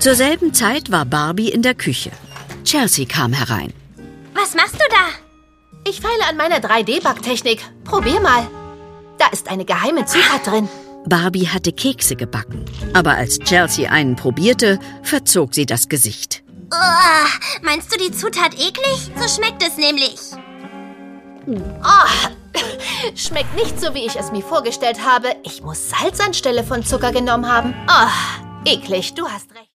Zur selben Zeit war Barbie in der Küche. Chelsea kam herein. Was machst du da? Ich feile an meiner 3D-Backtechnik. Probier mal. Da ist eine geheime Zutat drin. Barbie hatte Kekse gebacken. Aber als Chelsea einen probierte, verzog sie das Gesicht. Meinst du die Zutat eklig? So schmeckt es nämlich. Schmeckt nicht so, wie ich es mir vorgestellt habe. Ich muss Salz anstelle von Zucker genommen haben. Eklig, du hast recht.